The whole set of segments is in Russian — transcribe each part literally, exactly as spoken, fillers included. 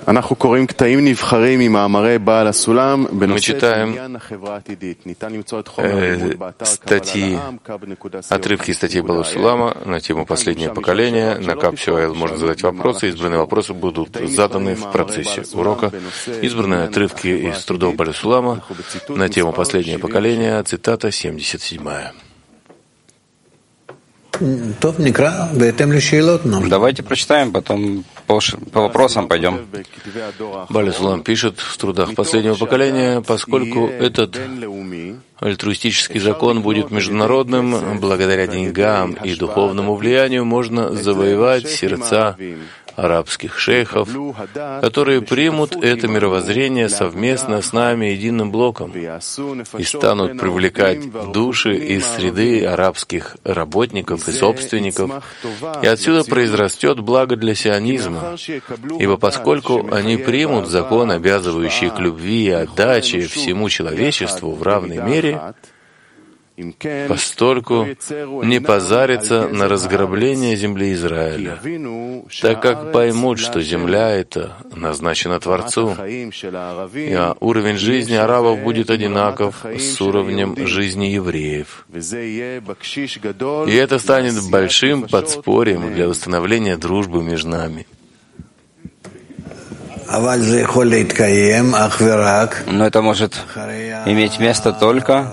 Мы читаем э, статьи, отрывки статей Баала Сулама на тему «Последнее поколение». На Капсюайл можно задать вопросы. Избранные вопросы будут заданы в процессе урока. Избранные отрывки из трудов Баала Сулама на тему «Последнее поколение», цитата семьдесят седьмая. Давайте прочитаем, потом по, по вопросам пойдем. Баал Сулам пишет в трудах последнего поколения: поскольку этот альтруистический закон будет международным, благодаря деньгам и духовному влиянию можно завоевать сердца арабских шейхов, которые примут это мировоззрение совместно с нами единым блоком и станут привлекать души из среды арабских работников и собственников, и отсюда произрастет благо для сионизма, ибо поскольку они примут закон, обязывающий к любви и отдаче всему человечеству в равной мере, постольку не позарятся на разграбление земли Израиля, так как поймут, что земля эта назначена Творцу, и уровень жизни арабов будет одинаков с уровнем жизни евреев. И это станет большим подспорьем для установления дружбы между нами. Но это может иметь место только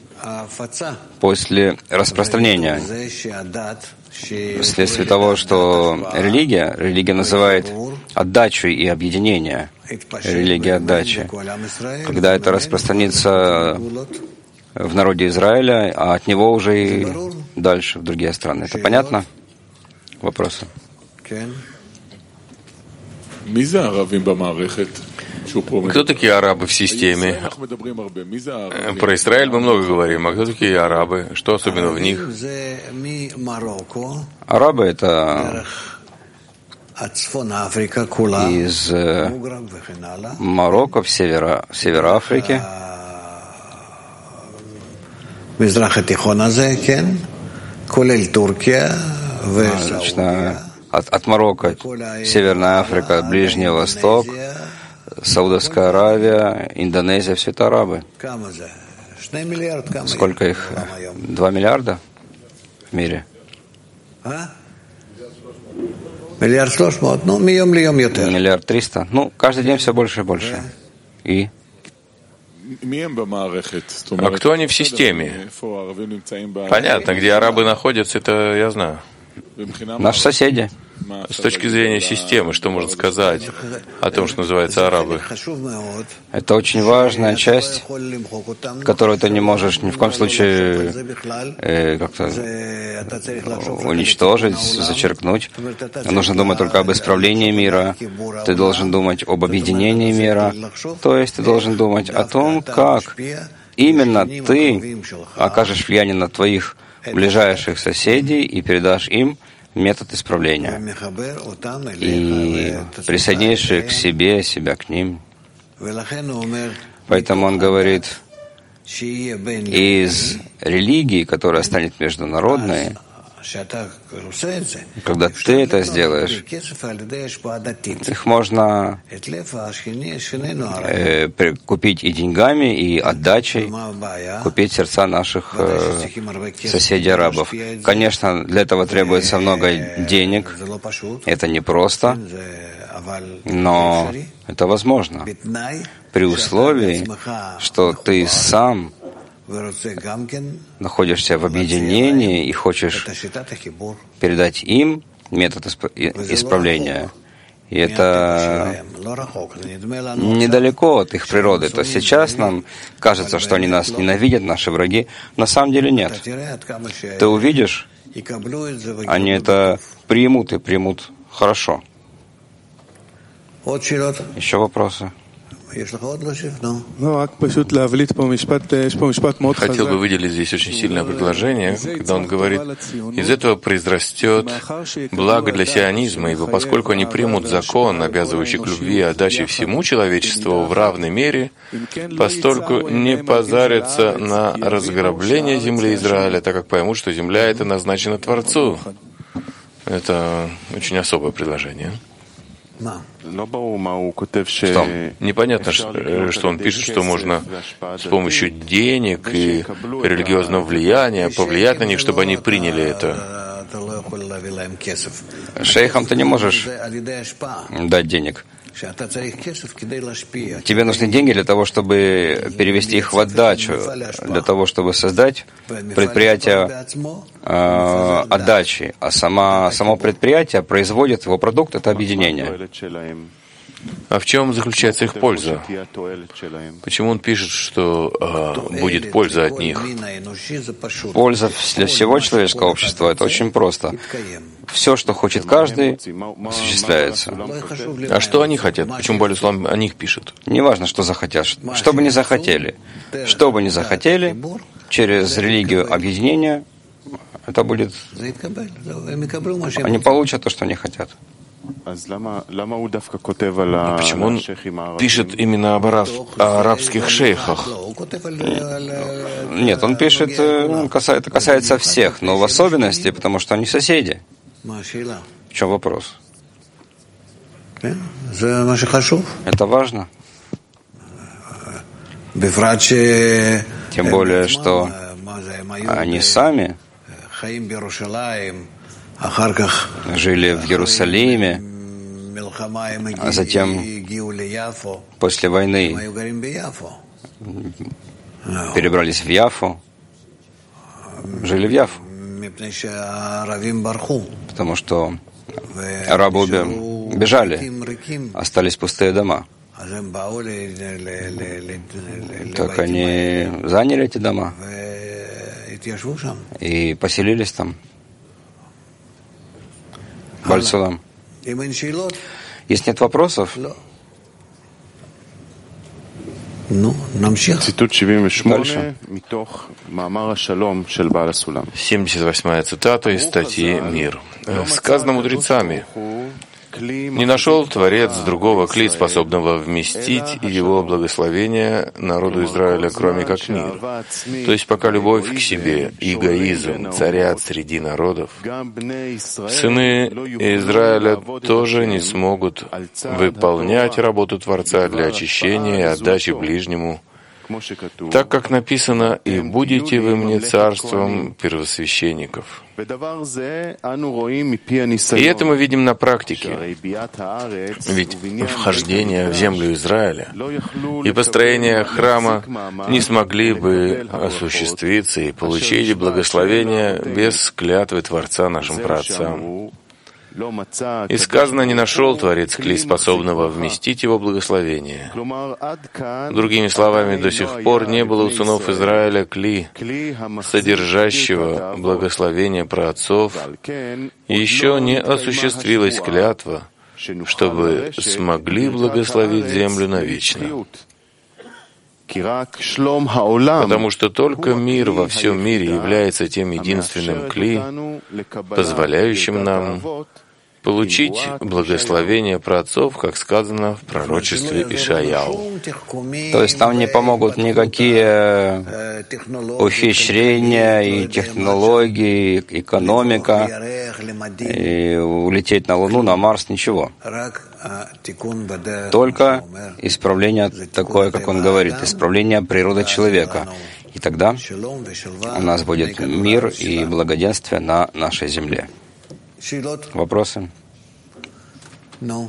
после распространения, вследствие того, что религия, религия называет отдачу и объединение, религия отдачи, когда это распространится в народе Израиля, а от него уже и дальше в другие страны. Это понятно? Вопросы? Кто такие арабы в системе? Про Израиль мы много говорим, а кто такие арабы? Что особенно в них? Арабы — это из Марокко, в севера, севера Африки, от, от Марокко, Северная Африка, Ближний Восток, Саудовская Аравия, Индонезия — все это арабы. Сколько их? Два миллиарда в мире? Миллиард триста. Ну, каждый день все больше и больше. И? А кто они в системе? Понятно, где арабы находятся, это я знаю. Наши соседи. С точки зрения системы, что можно сказать о том, что называется арабы? Это очень важная часть, которую ты не можешь ни в коем случае э, как-то уничтожить, зачеркнуть. Нужно думать только об исправлении мира. Ты должен думать об объединении мира. То есть ты должен думать о том, как именно ты окажешь влияние на твоих ближайших соседей и передашь им метод исправления. И присоединишь их к себе, себя к ним. Поэтому он говорит, из религии, которая станет международной, когда ты это сделаешь, их можно э, купить и деньгами, и отдачей, купить сердца наших э, соседей арабов. Конечно, для этого требуется много денег, это непросто, но это возможно, при условии, что ты сам находишься в объединении и хочешь передать им метод исправления. И это недалеко от их природы. То сейчас нам кажется, что они нас ненавидят, наши враги. На самом деле нет. Ты увидишь, они это примут и примут хорошо. Еще вопросы? Хотел бы выделить здесь очень сильное предложение, когда он говорит: из этого произрастет благо для сионизма, ибо поскольку они примут закон, обязывающий к любви и отдаче всему человечеству в равной мере, постольку не позарятся на разграбление земли Израиля, так как поймут, что земля эта назначена Творцу. Это очень особое предложение. Что? Непонятно, что он пишет, что можно с помощью денег и религиозного влияния повлиять на них, чтобы они приняли это. Шейхам ты не можешь дать денег. Тебе нужны деньги для того, чтобы перевести их в отдачу, для того, чтобы создать предприятие э, отдачи. А сама, само предприятие производит его продукт, это объединение. А в чем заключается их польза? Почему он пишет, что э, будет польза от них? Польза для всего человеческого общества — это очень просто. Все, что хочет каждый, осуществляется. А что они хотят? Почему Бааль Сулам о них пишет? Неважно, что захотят. Что бы ни захотели. Что бы ни захотели, через религию объединения, это будет... Они получат то, что они хотят. Почему он пишет именно об араб, о арабских шейхах? Нет, он пишет, это касается всех, но в особенности, потому что они соседи. В чем вопрос? Это важно. Тем более, что они сами жили в Иерусалиме, а затем после войны перебрались в Яффу, жили в Яффу, потому что арабы бежали, остались пустые дома. Так они заняли эти дома и поселились там. Бааль Сулам. Если нет вопросов, Цитут семьдесят восьмая цитата из статьи «Мир». Сказано мудрецами: «Не нашел Творец другого кли, способного вместить его благословение народу Израиля, кроме как мир». То есть пока любовь к себе, эгоизм царят среди народов, сыны Израиля тоже не смогут выполнять работу Творца для очищения и отдачи ближнему, так как написано: «И будете вы мне царством первосвященников». И это мы видим на практике. Ведь вхождение в землю Израиля и построение храма не смогли бы осуществиться и получить благословение без клятвы Творца нашим праотцам. И сказано: «Не нашел Творец кли, способного вместить его благословение». Другими словами, до сих пор не было у сынов Израиля кли, содержащего благословение праотцов, и еще не осуществилась клятва, чтобы смогли благословить землю навечно. Потому что только мир во всем мире является тем единственным кли, позволяющим нам получить благословение праотцов, как сказано в пророчестве Ишаяу. То есть там не помогут никакие ухищрения и технологии, экономика, и улететь на Луну, на Марс, ничего. Только исправление такое, как он говорит, исправление природы человека. И тогда у нас будет мир и благоденствие на нашей земле. Вопросы? No.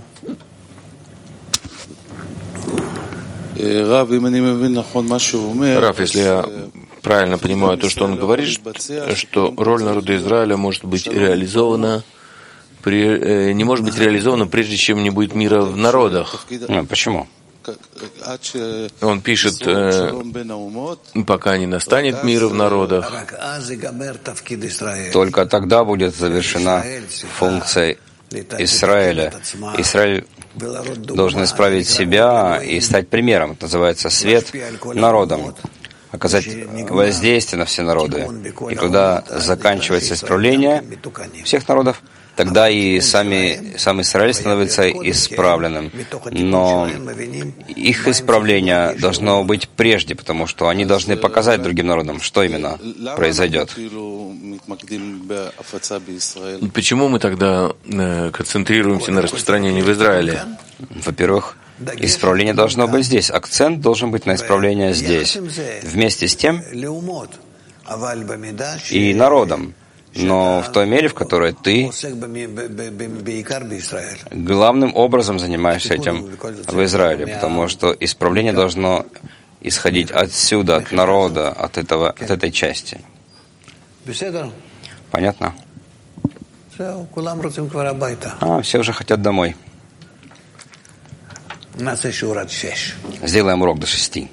Рав, если я правильно понимаю то, что он говорит, что роль народа Израиля может быть реализована, при, не может быть реализована, прежде чем не будет мира в народах. Ну, почему? Он пишет, пока не настанет мира в народах, только тогда будет завершена функция Израиля. Израиль должен исправить себя и стать примером. Это называется свет народам, оказать воздействие на все народы. И когда заканчивается исправление всех народов, тогда и сами, сам Израиль становится исправленным. Но их исправление должно быть прежде, потому что они должны показать другим народам, что именно произойдет. Почему мы тогда э, концентрируемся на распространении в Израиле? Во-первых, исправление должно быть здесь. Акцент должен быть на исправлении здесь. Вместе с тем и народом. Но в той мере, в которой ты главным образом занимаешься этим в Израиле, потому что исправление должно исходить отсюда, от народа, от, этого, от этой части. Понятно? А, все уже хотят домой. Сделаем урок до шести.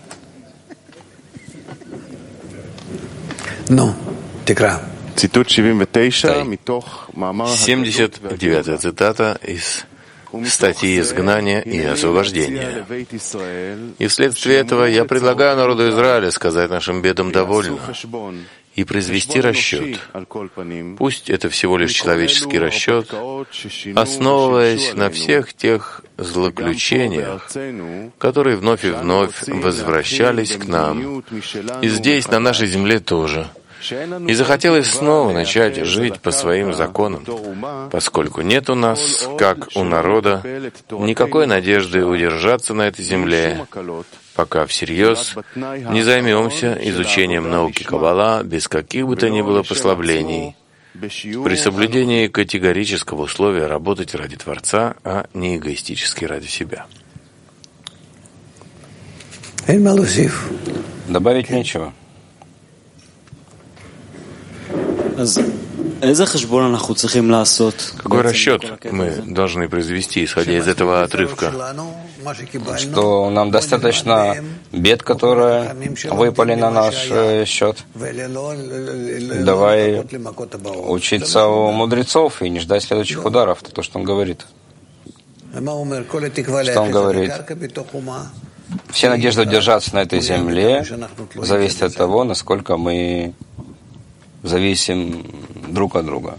Ну, текра. семьдесят девятая цитата из статьи «Изгнание и освобождение». «И вследствие этого я предлагаю народу Израиля сказать нашим бедам довольно и произвести расчет. Пусть это всего лишь человеческий расчет, основываясь на всех тех злоключениях, которые вновь и вновь возвращались к нам, и здесь, на нашей земле тоже. И захотелось снова начать жить по своим законам, поскольку нет у нас, как у народа, никакой надежды удержаться на этой земле, пока всерьез не займемся изучением науки Каббала без каких бы то ни было послаблений, при соблюдении категорического условия работать ради Творца, а не эгоистически ради себя». Добавить нечего. Какой расчет мы должны произвести, исходя из этого отрывка? Что нам достаточно бед, которые выпали на наш счет. Давай учиться у мудрецов и не ждать следующих ударов. Это то, что он говорит. Что он говорит? Все надежды удержаться на этой земле зависит от того, насколько мы зависим друг от друга.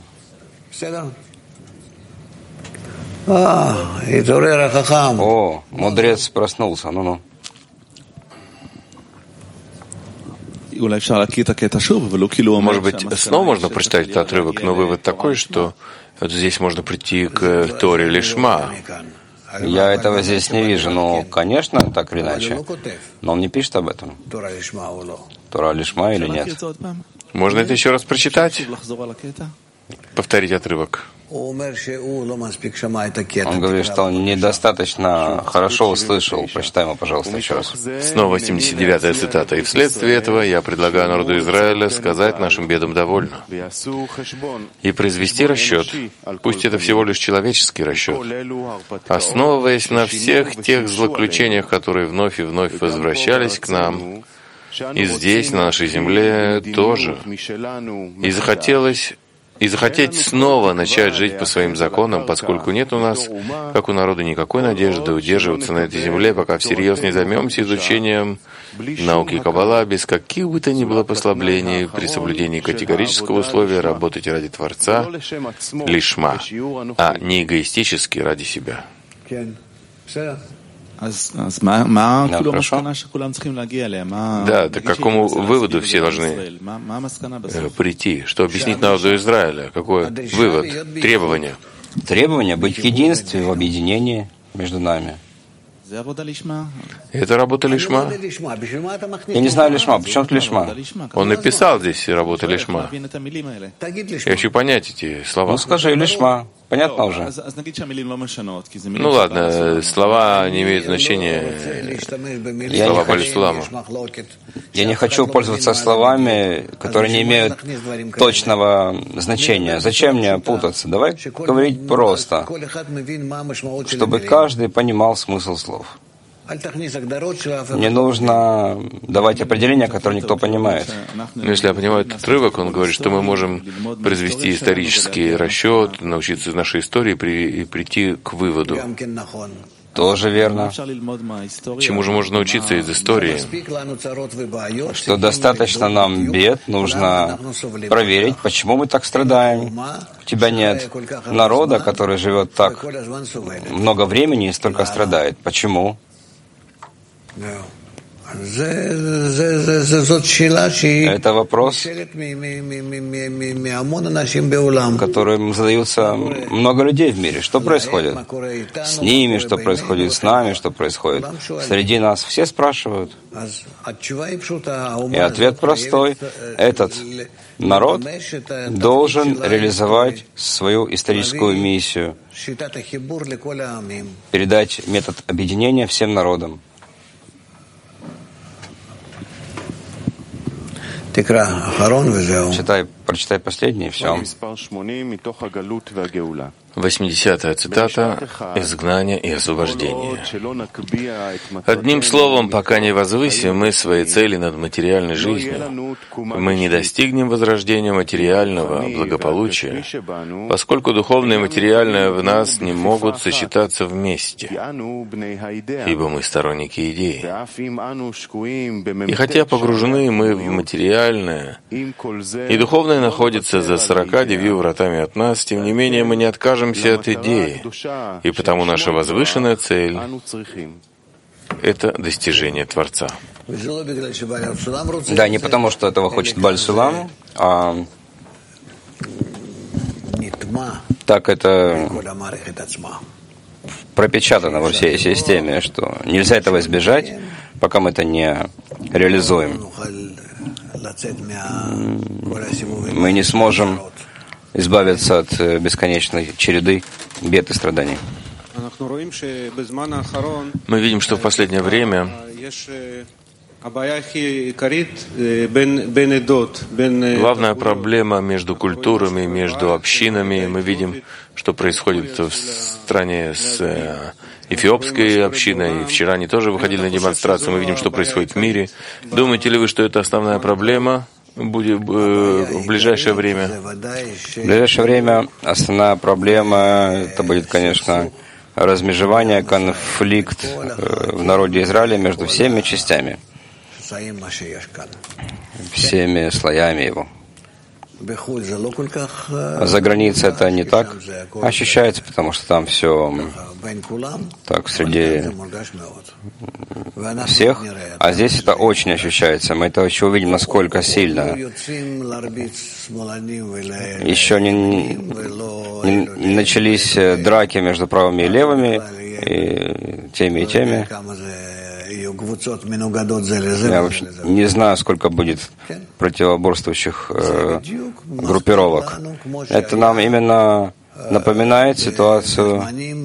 О, мудрец проснулся, ну-ну. Может быть, снова можно прочитать этот отрывок, но вывод такой, что вот здесь можно прийти к Торе Лишма. Я этого здесь не вижу, но, конечно, так или иначе. Но он не пишет об этом. Тора Лишма или нет? Можно это еще раз прочитать? Повторить отрывок. Он говорит, что он недостаточно хорошо услышал. Прочитай ему, пожалуйста, еще раз. Снова семьдесят девятая цитата. «И вследствие этого я предлагаю народу Израиля сказать нашим бедам довольно и произвести расчет, пусть это всего лишь человеческий расчет, основываясь на всех тех злоключениях, которые вновь и вновь возвращались к нам, и здесь, на нашей земле, тоже. И захотелось И захотеть снова начать жить по своим законам, поскольку нет у нас, как у народа, никакой надежды удерживаться на этой земле, пока всерьез не займемся изучением науки Каббала без каких бы то ни было послаблений при соблюдении категорического условия работать ради Творца лишма, а не эгоистически ради себя». Да, хорошо. Да, так к какому выводу все должны э, прийти? Что объяснить народу Израиля? Какой вывод, требование? Требование быть в единстве, в объединении между нами. Это работа лишма? Я не знаю лишма. Почему тут лишма? Он написал здесь работа лишма. Я хочу понять эти слова. Ну скажи лишма. Понятно уже? Ну ладно, слова не имеют значения. Я слова не хочу, Балисуламу. Я не хочу пользоваться словами, которые не имеют точного значения. Зачем мне путаться? Давай говорить просто, чтобы каждый понимал смысл слов. Не нужно давать определения, которые никто понимает. Но если я понимаю этот отрывок, он говорит, что мы можем произвести исторический расчет, научиться из нашей истории при, и прийти к выводу. Тоже верно. Чему же можно учиться из истории? Что достаточно нам бед, нужно проверить, почему мы так страдаем. У тебя нет народа, который живет так много времени и столько страдает. Почему? Это вопрос, которым задаются много людей в мире. Что происходит с ними, что происходит с нами, что происходит среди нас? Все спрашивают. И ответ простой. Этот народ должен реализовать свою историческую миссию, передать метод объединения всем народам. Читай, прочитай последний, и все. восьмидесятая цитата «Изгнание и освобождение». Одним словом, пока не возвысим мы свои цели над материальной жизнью, мы не достигнем возрождения материального благополучия, поскольку духовное и материальное в нас не могут сочетаться вместе, ибо мы сторонники идеи. И хотя погружены мы в материальное, и духовное находится за сорока девятью вратами от нас, тем не менее мы не откажем от идеи, и потому наша возвышенная цель — это достижение Творца. Да, не потому, что этого хочет Бааль Сулам, а так это пропечатано во всей системе, что нельзя этого избежать, пока мы это не реализуем. Мы не сможем избавиться от бесконечной череды бед и страданий. Мы видим, что в последнее время главная проблема между культурами, между общинами. Мы видим, что происходит в стране с эфиопской общиной. Вчера они тоже выходили на демонстрацию. Мы видим, что происходит в мире. Думаете ли вы, что это основная проблема будет в ближайшее время? В ближайшее время основная проблема это будет, конечно, размежевание, конфликт в народе Израиля между всеми частями, всеми слоями его. За границей это не так ощущается, потому что там все так среди всех, а здесь это очень ощущается. Мы это еще увидим, насколько сильно. Еще не, не, не начались драки между правыми и левыми, и теми и теми. Я вообще не знаю, сколько будет противоборствующих э, группировок. Это нам именно напоминает ситуацию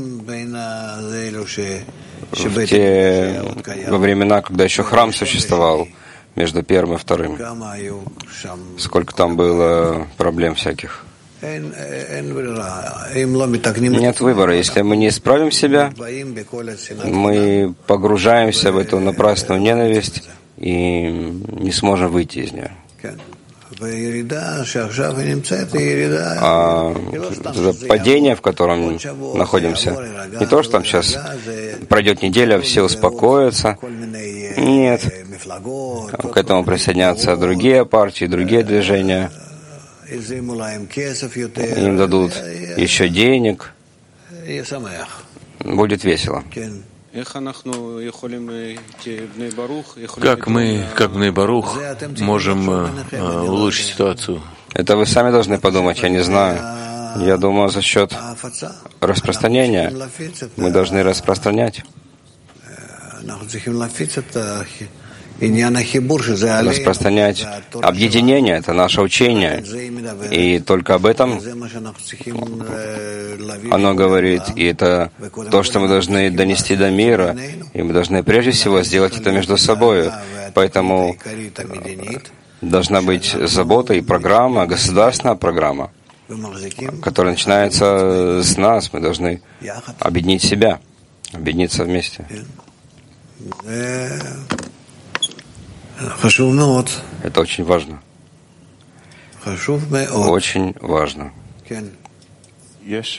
в те во времена, когда еще храм существовал между первым и вторым. Сколько там было проблем всяких. Нет выбора. Если мы не исправим себя, мы погружаемся в эту напрасную ненависть и не сможем выйти из нее. А падение, в котором находимся, не то, что там сейчас пройдет неделя, все успокоятся. Нет. К этому присоединятся другие партии, другие движения. Им дадут еще денег. Будет весело. Как мы, как Бней Барух, можем э, улучшить ситуацию? Это вы сами должны подумать, я не знаю. Я думаю, за счет распространения. Мы должны распространять. Распространять объединение — это наше учение. И только об этом оно говорит. И это то, что мы должны донести до мира. И мы должны прежде всего сделать это между собой. Поэтому должна быть забота и программа, государственная программа, которая начинается с нас. Мы должны объединить себя, объединиться вместе. Это очень важно. Очень важно. Есть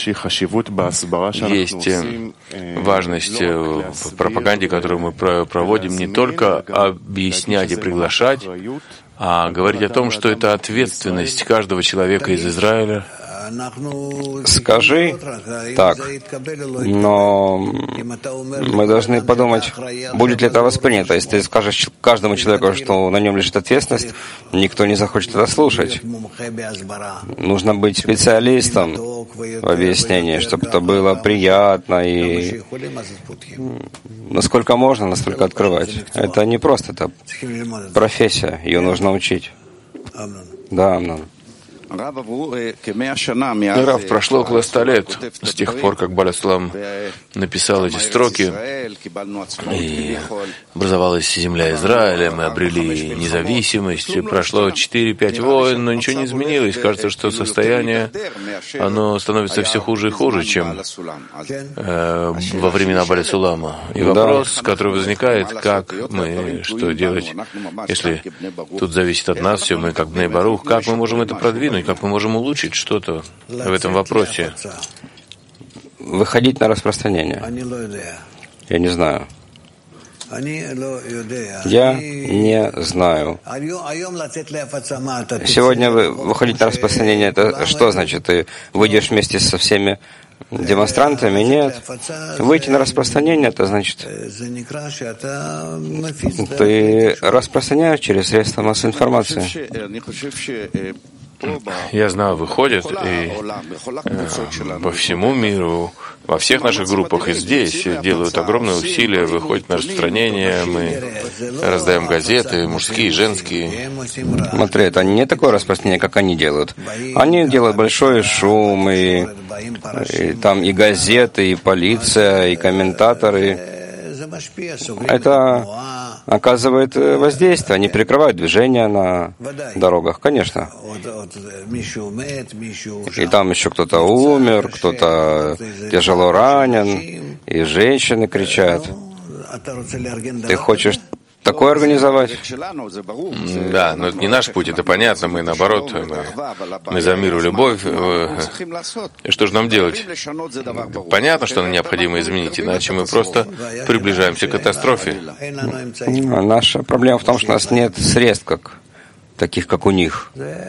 важность в пропаганде, которую мы проводим, не только объяснять и приглашать, а говорить о том, что это ответственность каждого человека из Израиля. Скажи так, но мы должны подумать, будет ли это воспринято. Если ты скажешь каждому человеку, что на нем лежит ответственность, никто не захочет это слушать. Нужно быть специалистом в объяснении, чтобы это было приятно и насколько можно, настолько открывать. Это не просто, это профессия, ее нужно учить. Да, Амнон. Рав, прошло около ста лет с тех пор, как Бааль Сулам написал эти строки, и образовалась земля Израиля, мы обрели независимость, прошло четыре-пять войн, но ничего не изменилось. Кажется, что состояние, оно становится все хуже и хуже, чем э, во времена Бааля Сулама. И вопрос, который возникает, как мы, что делать, если тут зависит от нас все, мы как Бней Барух, как мы можем это продвинуть? Как мы можем улучшить что-то в этом вопросе? Выходить на распространение. Я не знаю. Я не знаю. Сегодня вы выходить на распространение, это что значит? Ты выйдешь вместе со всеми демонстрантами? Нет. Выйти на распространение, это значит, ты распространяешь через средства массовой информации. Я знаю, выходят и э, по всему миру, во всех наших группах и здесь делают огромные усилия, выходят на распространение, мы раздаем газеты, мужские, женские. Смотри, это не такое распространение, как они делают. Они делают большой шум, и, и там и газеты, и полиция, и комментаторы. Это оказывает воздействие, они прикрывают движение на дорогах, конечно. И там еще кто-то умер, кто-то тяжело ранен, и женщины кричат. Ты хочешь такое организовать? Да, но это не наш путь, это понятно. Мы, наоборот, мы, мы за мир и любовь. И что же нам делать? Понятно, что нам необходимо изменить, иначе мы просто приближаемся к катастрофе. Наша проблема в том, что у нас нет средств, как, таких, как у них.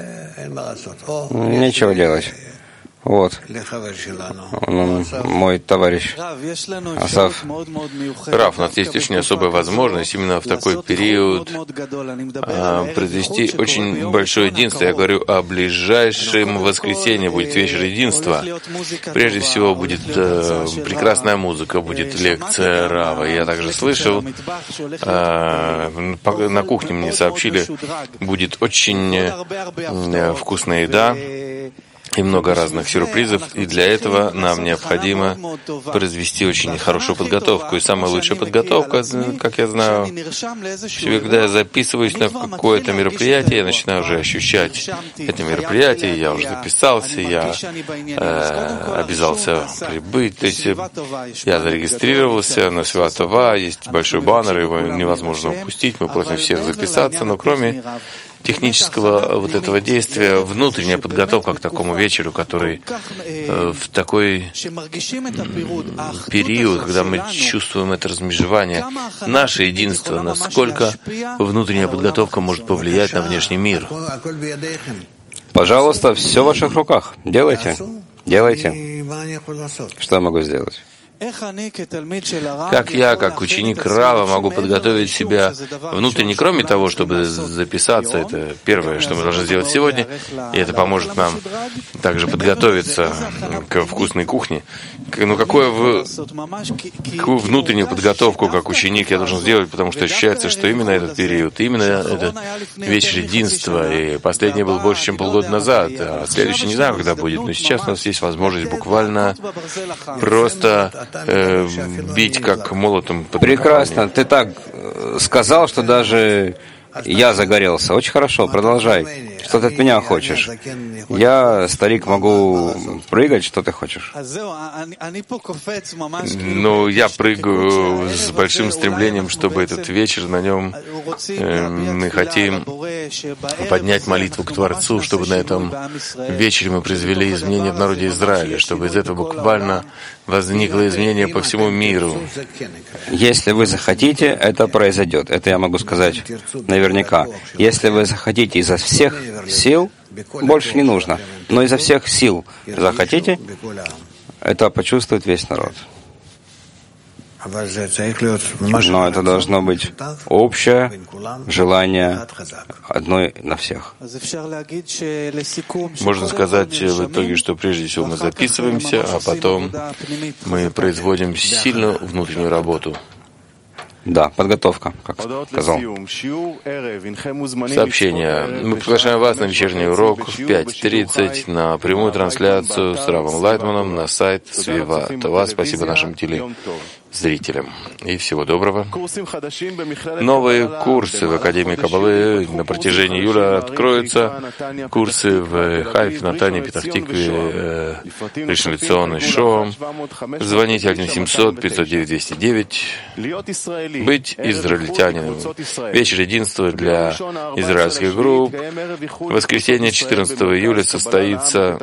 Нечего делать. Вот. Он, мой товарищ Асав. Рав, у нас есть очень особая возможность именно в такой период а, произвести очень большое единство. Я говорю о ближайшем воскресенье, будет вечер единства. Прежде всего будет э, прекрасная музыка, будет лекция Рава. Я также слышал, э, на кухне мне сообщили, будет очень э, вкусная еда и много разных сюрпризов, и для этого нам необходимо произвести очень хорошую подготовку. И самая лучшая подготовка, как я знаю, когда я записываюсь на какое-то мероприятие, я начинаю уже ощущать это мероприятие, я уже записался, я э, обязался прибыть, то есть я зарегистрировался на Свиват Това, есть большой баннер, его невозможно упустить, мы просим всех записаться, но кроме технического вот этого действия, внутренняя подготовка к такому вечеру, который э, в такой период, когда мы чувствуем это размежевание, наше единство, насколько внутренняя подготовка может повлиять на внешний мир. Пожалуйста, все в ваших руках. Делайте. Делайте. Что я могу сделать? Как я, как ученик Рава, могу подготовить себя внутренне, кроме того, чтобы записаться, это первое, что мы должны сделать сегодня, и это поможет нам также подготовиться к вкусной кухне. Ну, какое в... какую внутреннюю подготовку, как ученик, я должен сделать, потому что ощущается, что именно этот период, именно этот вечер единства, и последний был больше, чем полгода назад, а следующий не знаю, когда будет, но сейчас у нас есть возможность буквально просто Э, бить как молотом. Прекрасно. Ты так сказал, что даже я загорелся. Очень хорошо. Продолжай. Что ты от меня хочешь? Я, старик, могу прыгать. Что ты хочешь? Ну, я прыгаю с большим стремлением, чтобы этот вечер на нем э, мы хотим поднять молитву к Творцу, чтобы на этом вечере мы произвели изменения в народе Израиля, чтобы из этого буквально возникло изменение по всему миру. Если вы захотите, это произойдет. Это я могу сказать наверняка. Если вы захотите изо всех сил, больше не нужно, но изо всех сил захотите, это почувствует весь народ. Но это должно быть общее желание одной на всех. Можно сказать в итоге, что прежде всего мы записываемся, а потом мы производим сильную внутреннюю работу. Да, подготовка, как сказал. Сообщение. Мы приглашаем вас на вечерний урок в пять тридцать на прямую трансляцию с Равом Лайтманом на сайт Свива Това. Спасибо нашим телезрителям. И всего доброго. Новые курсы в Академии Каббалы на протяжении июля откроются. Курсы в Хайфе, Натане, Петах-Тикве, Ришон Лецион и Шоам. Звоните один семьсот пятьсот девять двести девять. Быть израильтянином. Вечер единства для израильских групп. Воскресенье четырнадцатого июля состоится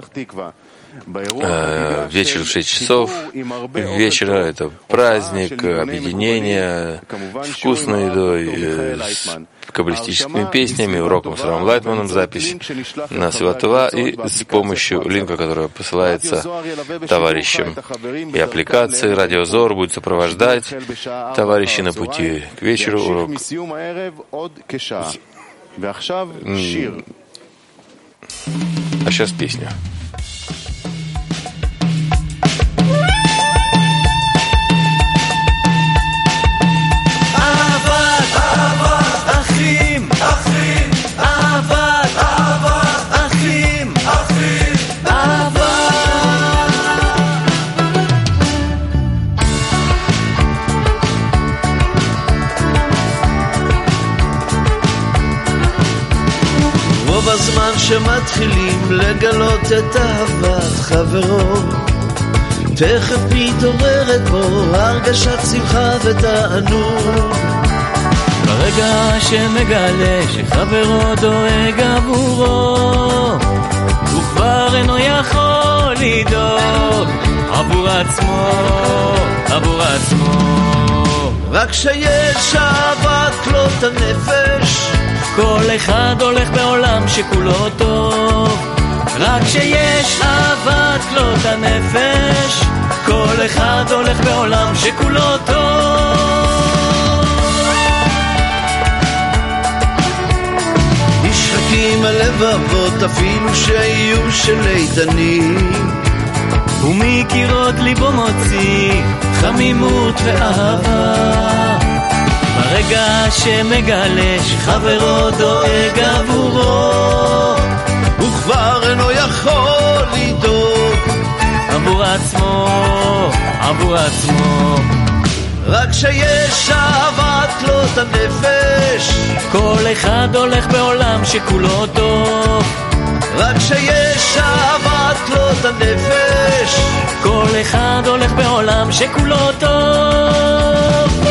э, вечер в шесть часов вечера. Это праздник, объединение, вкусной едой, э, с каббалистическими песнями, уроком с Равом Лайтманом, запись на Свива и с помощью линка, который посылается товарищам. И аппликации «Радио Зор» будет сопровождать товарищи на пути к вечеру. Урок. А сейчас песня. בזמן שמתחילים לגלות את אהבת חברו תכף מתעוררת בו הרגשת שמחה ותענוג ברגע שמגלה שחברו דואג עבורו הוא כבר אינו יכול לדאוג עבור עצמו, עבור עצמו רק שיש אהבת כלות הנפש כל אחד הולך בעולם שכולו טוב רק שיש אהבת כלות הנפש כל אחד הולך בעולם שכולו טוב נשחקים הלבבות אפילו שיהיו של איתנים ומקירות ליבו מוציא חמימות ואהבה ברגע שמגלה שחברו דואג עבורו הוא כבר אינו יכול לדאוג עבור עצמו, עבור עצמו רק שיש אהבת כלות הנפש כל אחד הולך בעולם שכולו טוב רק שיש אהבת כלות הנפש כל אחד הולך בעולם שכולו טוב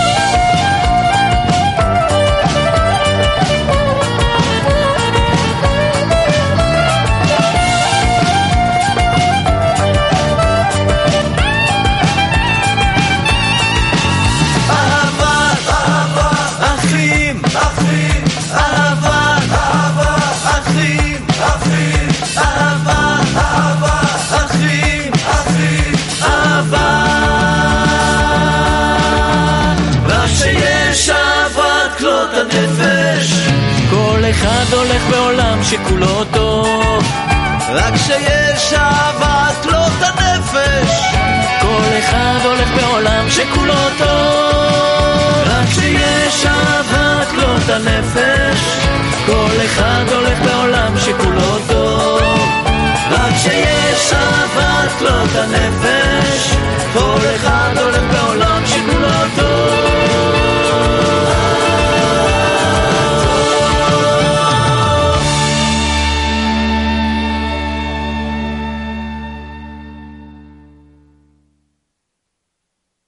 אחד הולך בעולם שכולו טוב רק שיש אהבת כלות הנפש כל אחד הולך בעולם שכולו טוב רק שיש אהבת כלות הנפש כל אחד הולך בעולם שכולו טוב רק שיש אהבת כלות הנפש